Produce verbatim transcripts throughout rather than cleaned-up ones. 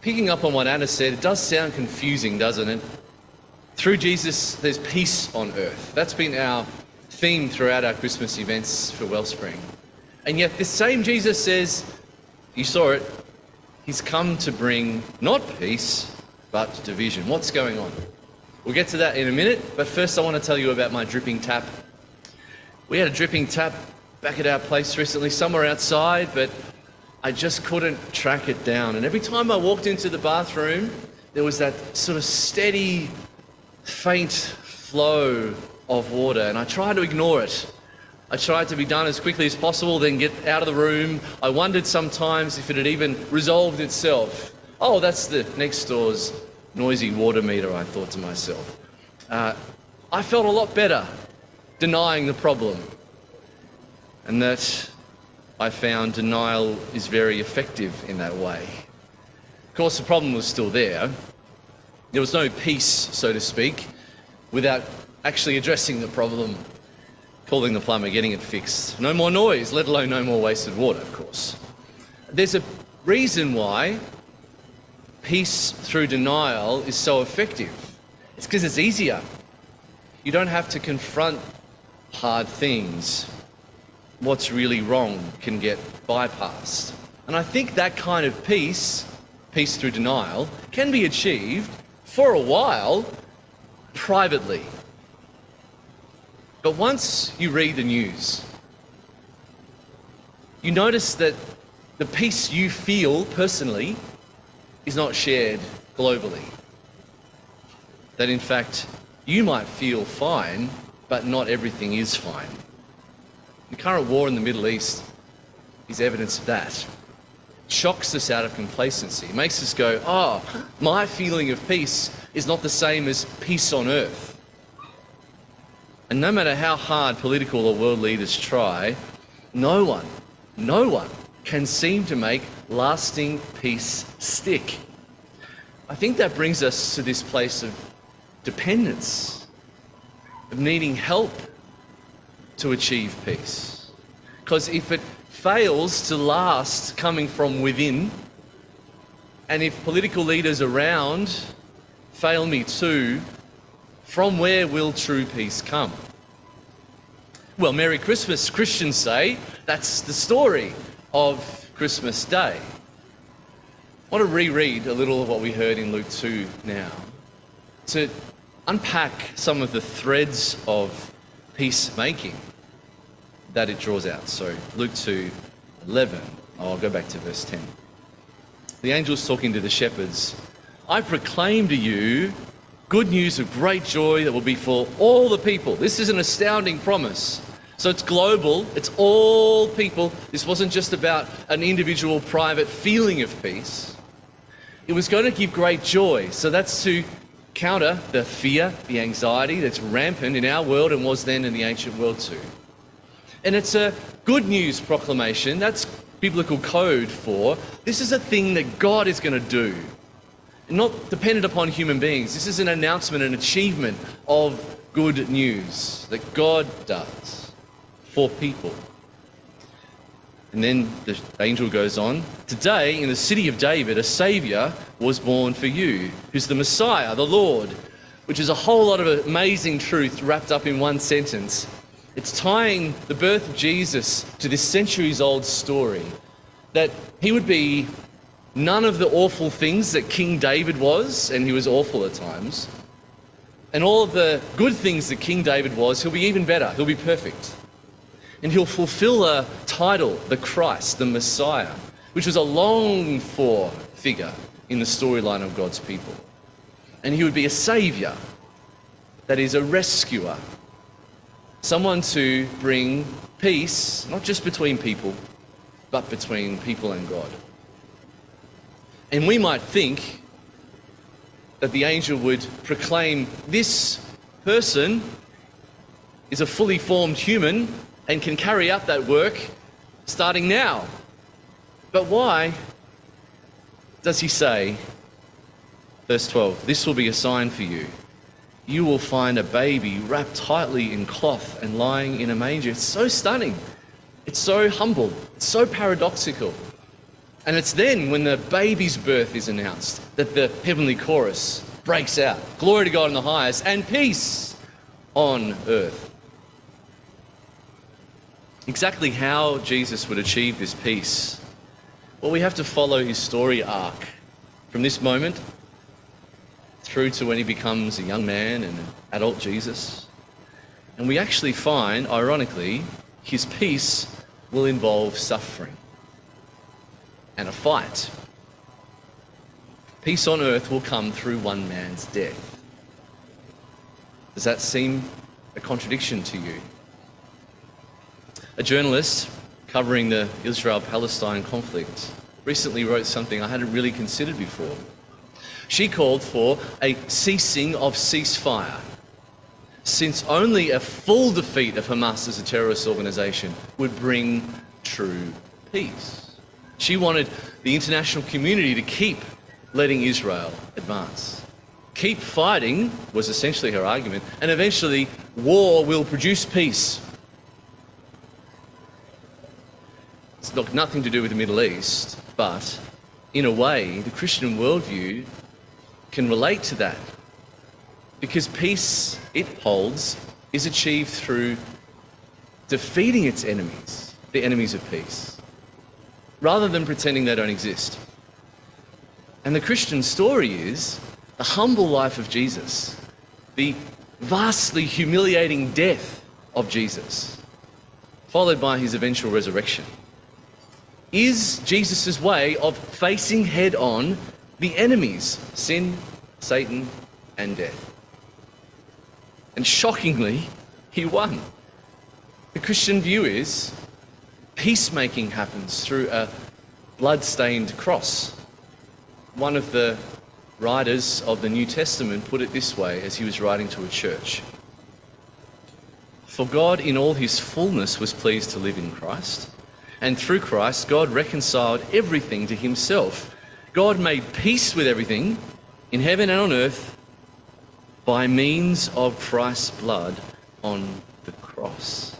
picking up on what Anna said, it does sound confusing, doesn't it? Through Jesus, there's peace on earth. That's been our theme throughout our Christmas events for Wellspring. And yet this same Jesus says, you saw it, he's come to bring not peace, but division. What's going on? We'll get to that in a minute, but first I want to tell you about my dripping tap. We had a dripping tap back at our place recently, somewhere outside, but I just couldn't track it down. And every time I walked into the bathroom, there was that sort of steady, faint flow of water, and I tried to ignore it. I tried to be done as quickly as possible, then get out of the room. I wondered sometimes if it had even resolved itself. Oh, that's the next door's noisy water meter, I thought to myself. Uh, I felt a lot better denying the problem, and that I found denial is very effective in that way. Of course, the problem was still there. There was no peace, so to speak, without actually addressing the problem, calling the plumber, getting it fixed. No more noise, let alone no more wasted water, of course. There's a reason why peace through denial is so effective. It's because it's easier. You don't have to confront hard things. What's really wrong can get bypassed. And I think that kind of peace, peace through denial, can be achieved for a while privately. But once you read the news, you notice that the peace you feel personally is not shared globally. That in fact, you might feel fine, but not everything is fine. The current war in the Middle East is evidence of that. It shocks us out of complacency. It makes us go, oh, my feeling of peace is not the same as peace on earth. And no matter how hard political or world leaders try, no one, no one can seem to make lasting peace stick. I think that brings us to this place of dependence, of needing help to achieve peace. Because if it fails to last coming from within, and if political leaders around fail me too, from where will true peace come? Well, Merry Christmas, Christians say. That's the story of Christmas Day. I want to reread a little of what we heard in Luke two now, to unpack some of the threads of peacemaking that it draws out. So Luke two eleven, oh, I'll go back to verse ten. The angel's talking to the shepherds. I proclaim to you good news of great joy that will be for all the people. This is an astounding promise. So it's global, it's all people. This wasn't just about an individual private feeling of peace. It was going to give great joy. So that's to counter the fear, the anxiety that's rampant in our world and was then in the ancient world too. And it's a good news proclamation. That's biblical code for this is a thing that God is going to do. Not dependent upon human beings. This is an announcement, an achievement of good news that God does for people. And then the angel goes on, today in the city of David, a Saviour was born for you, who's the Messiah, the Lord, which is a whole lot of amazing truth wrapped up in one sentence. It's tying the birth of Jesus to this centuries-old story, that he would be none of the awful things that King David was, and he was awful at times, and all of the good things that King David was, he'll be even better, he'll be perfect. And he'll fulfill a title, the Christ, the Messiah, which was a longed-for figure in the storyline of God's people. And he would be a saviour, that is a rescuer, someone to bring peace, not just between people, but between people and God. And we might think that the angel would proclaim this person is a fully formed human and can carry out that work starting now. But why does he say, verse twelve, this will be a sign for you. You will find a baby wrapped tightly in cloth and lying in a manger. It's so stunning. It's so humble. It's so paradoxical. And it's then when the baby's birth is announced that the heavenly chorus breaks out. Glory to God in the highest and peace on earth. Exactly how Jesus would achieve this peace, well, we have to follow his story arc from this moment through to when he becomes a young man and an adult Jesus. And we actually find, ironically, his peace will involve suffering and a fight. Peace on earth will come through one man's death. Does that seem a contradiction to you? A journalist covering the Israel-Palestine conflict recently wrote something I hadn't really considered before. She called for a ceasing of ceasefire, since only a full defeat of Hamas as a terrorist organisation would bring true peace. She wanted the international community to keep letting Israel advance. Keep fighting was essentially her argument, and eventually war will produce peace. It's got nothing to do with the Middle East, but in a way, the Christian worldview can relate to that. Because peace it holds is achieved through defeating its enemies, the enemies of peace, rather than pretending they don't exist. And the Christian story is the humble life of Jesus, the vastly humiliating death of Jesus, followed by his eventual resurrection, is Jesus' way of facing head-on the enemies, sin, Satan, and death. And shockingly, he won. The Christian view is peacemaking happens through a blood-stained cross. One of the writers of the New Testament put it this way as he was writing to a church. For God in all his fullness was pleased to live in Christ, and through Christ God reconciled everything to himself. God made peace with everything in heaven and on earth by means of Christ's blood on the cross.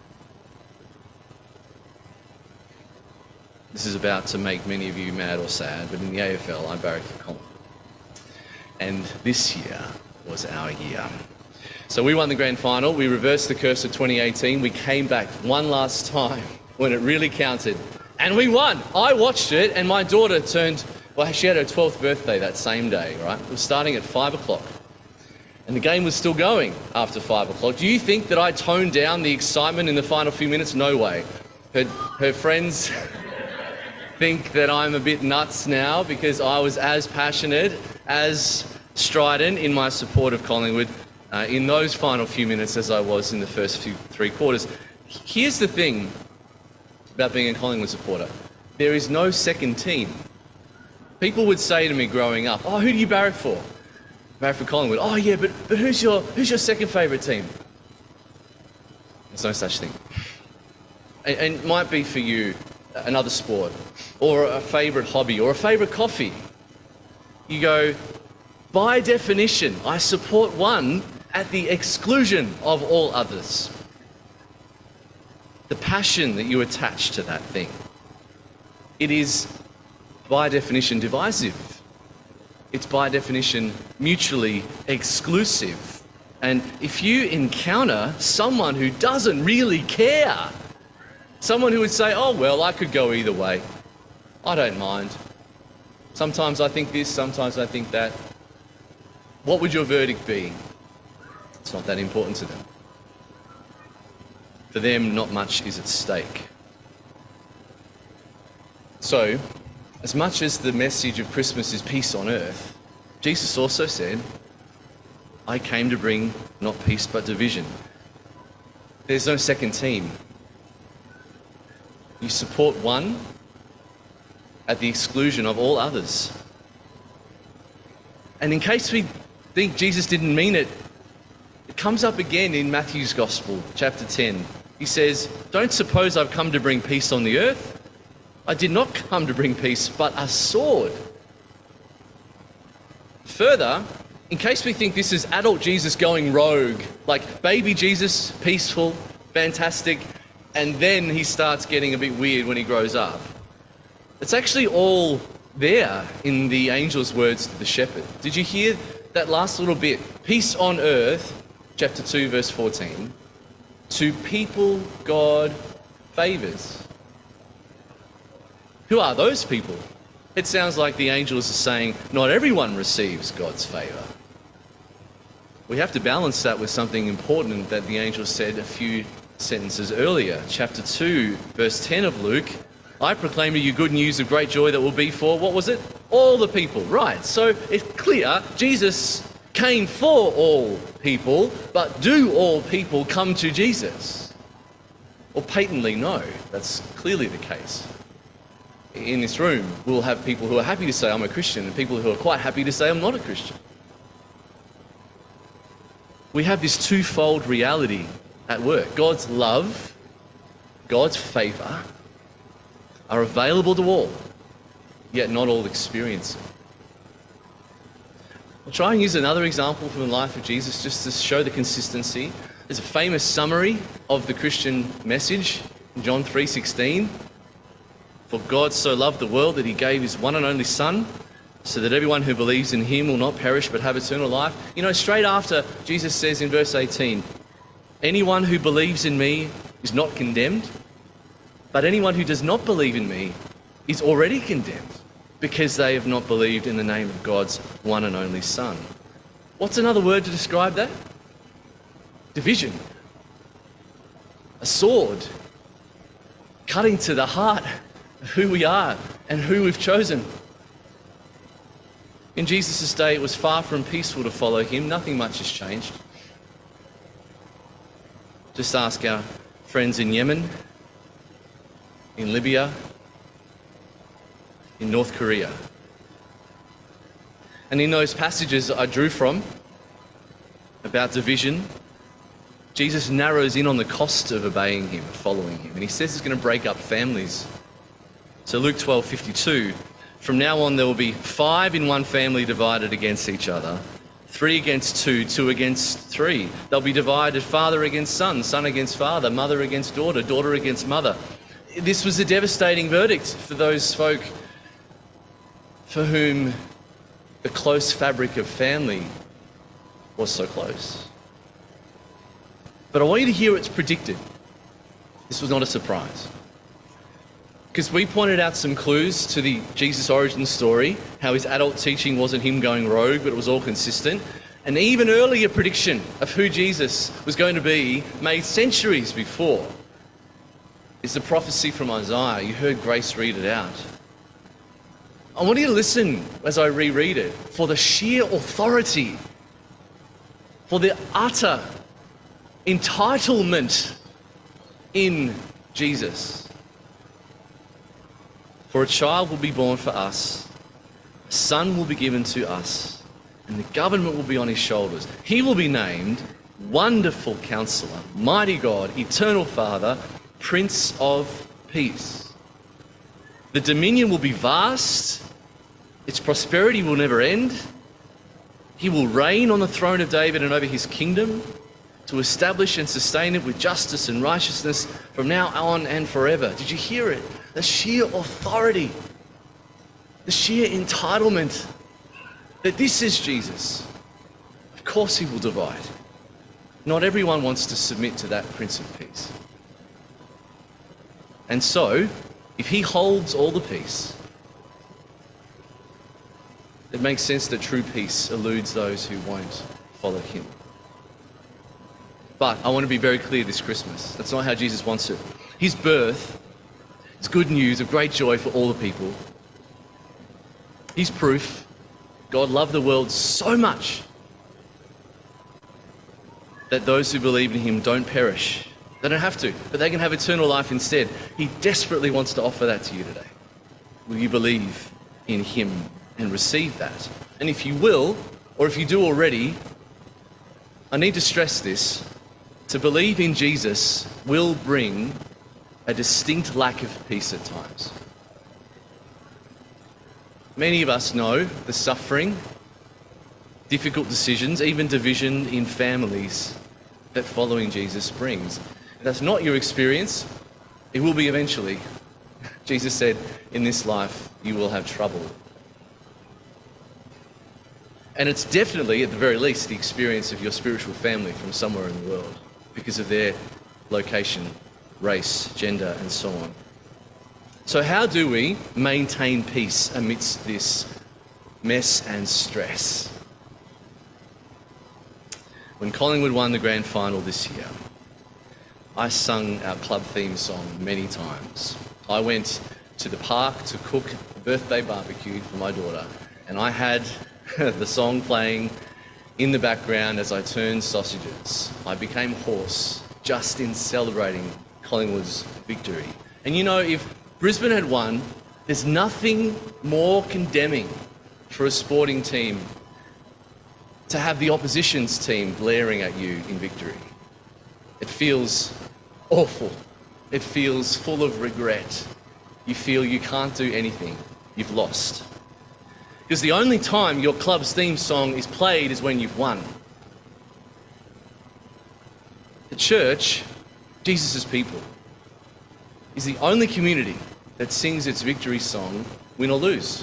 This is about to make many of you mad or sad, but in the A F L, I barrack for Collingwood. And this year was our year. So we won the grand final. We reversed the curse of twenty eighteen. We came back one last time when it really counted. And we won. I watched it, and my daughter turned, well, she had her twelfth birthday that same day, right? It was starting at five o'clock. And the game was still going after five o'clock. Do you think that I toned down the excitement in the final few minutes? No way. Her, her friends think that I'm a bit nuts now because I was as passionate, as strident in my support of Collingwood uh, in those final few minutes as I was in the first few three quarters. Here's the thing about being a Collingwood supporter. There is no second team. People would say to me growing up, oh, who do you barrack for? Barrack for Collingwood. Oh yeah, but, but who's your who's your second favourite team? There's no such thing. And, and it might be for you another sport, or a favourite hobby, or a favourite coffee. You go, by definition, I support one at the exclusion of all others. The passion that you attach to that thing, it is by definition divisive. It's by definition mutually exclusive. And if you encounter someone who doesn't really care, someone who would say, oh, well, I could go either way. I don't mind. Sometimes I think this, sometimes I think that. What would your verdict be? It's not that important to them. For them, not much is at stake. So, as much as the message of Christmas is peace on earth, Jesus also said, I came to bring not peace but division. There's no second team. You support one at the exclusion of all others. And in case we think Jesus didn't mean it, it comes up again in Matthew's Gospel, chapter ten. He says, don't suppose I've come to bring peace on the earth. I did not come to bring peace, but a sword. Further, in case we think this is adult Jesus going rogue, like baby Jesus, peaceful, fantastic, and then he starts getting a bit weird when he grows up. It's actually all there in the angel's words to the shepherd. Did you hear that last little bit? Peace on earth, chapter two, verse fourteen, to people God favours. Who are those people? It sounds like the angels are saying not everyone receives God's favour. We have to balance that with something important that the angel said a few sentences earlier. Chapter two, verse ten of Luke, I proclaim to you good news of great joy that will be for, what was it? All the people. Right, so it's clear Jesus came for all people, but do all people come to Jesus? Well, patently no, that's clearly the case. In this room, we'll have people who are happy to say I'm a Christian and people who are quite happy to say I'm not a Christian. We have this twofold reality at work. God's love, God's favour are available to all, yet not all experience it. I'll try and use another example from the life of Jesus just to show the consistency. There's a famous summary of the Christian message in John three sixteen. For God so loved the world that he gave his one and only Son, so that everyone who believes in him will not perish but have eternal life. You know, straight after, Jesus says in verse eighteen, anyone who believes in me is not condemned, but anyone who does not believe in me is already condemned, because they have not believed in the name of God's one and only Son. What's another word to describe that? Division. A sword cutting to the heart of who we are and who we've chosen. In Jesus' day, it was far from peaceful to follow him. Nothing much has changed. Just ask our friends in Yemen, in Libya, in North Korea. And in those passages I drew from about division, Jesus narrows in on the cost of obeying him, following him. And he says he's going to break up families. So Luke twelve fifty-two, from now on there will be five in one family divided against each other, three against two, two against three. They'll be divided father against son, son against father, mother against daughter, daughter against mother. This was a devastating verdict for those folk for whom the close fabric of family was so close. But I want you to hear it's predicted. This was not a surprise. Because we pointed out some clues to the Jesus origin story, how his adult teaching wasn't him going rogue, but it was all consistent. An even earlier prediction of who Jesus was going to be, made centuries before, is the prophecy from Isaiah. You heard Grace read it out. I want you to listen as I reread it, for the sheer authority, for the utter entitlement in Jesus. For a child will be born for us, a son will be given to us, and the government will be on his shoulders. He will be named Wonderful Counselor, Mighty God, Eternal Father, Prince of Peace. The dominion will be vast, its prosperity will never end. He will reign on the throne of David and over his kingdom, to establish and sustain it with justice and righteousness from now on and forever. Did you hear it? The sheer authority, the sheer entitlement that this is Jesus. Of course he will divide. Not everyone wants to submit to that Prince of Peace. And so, if he holds all the peace, it makes sense that true peace eludes those who won't follow him. But I want to be very clear this Christmas. That's not how Jesus wants it. His birth is good news of great joy for all the people. He's proof God loved the world so much that those who believe in him don't perish. They don't have to, but they can have eternal life instead. He desperately wants to offer that to you today. Will you believe in him and receive that? And if you will, or if you do already, I need to stress this. To believe in Jesus will bring a distinct lack of peace at times. Many of us know the suffering, difficult decisions, even division in families that following Jesus brings. If that's not your experience, it will be eventually. Jesus said, in this life you will have trouble. And it's definitely, at the very least, the experience of your spiritual family from somewhere in the world because of their location, race, gender, and so on. So how do we maintain peace amidst this mess and stress? When Collingwood won the grand final this year, I sung our club theme song many times. I went to the park to cook a birthday barbecue for my daughter, and I had the song playing in the background as I turned sausages. I became hoarse just in celebrating Collingwood's victory. And you know, if Brisbane had won, there's nothing more condemning for a sporting team to have the opposition's team glaring at you in victory. It feels awful. It feels full of regret. You feel you can't do anything. You've lost. Because the only time your club's theme song is played is when you've won. The church, Jesus' people, is the only community that sings its victory song, win or lose.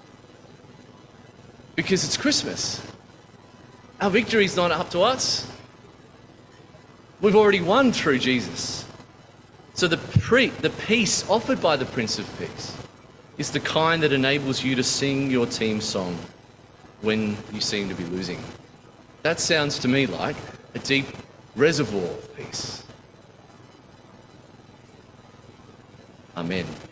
Because it's Christmas. Our victory is not up to us. We've already won through Jesus. So the, pre- the peace offered by the Prince of Peace is the kind that enables you to sing your team song when you seem to be losing. That sounds to me like a deep reservoir of peace. Amen.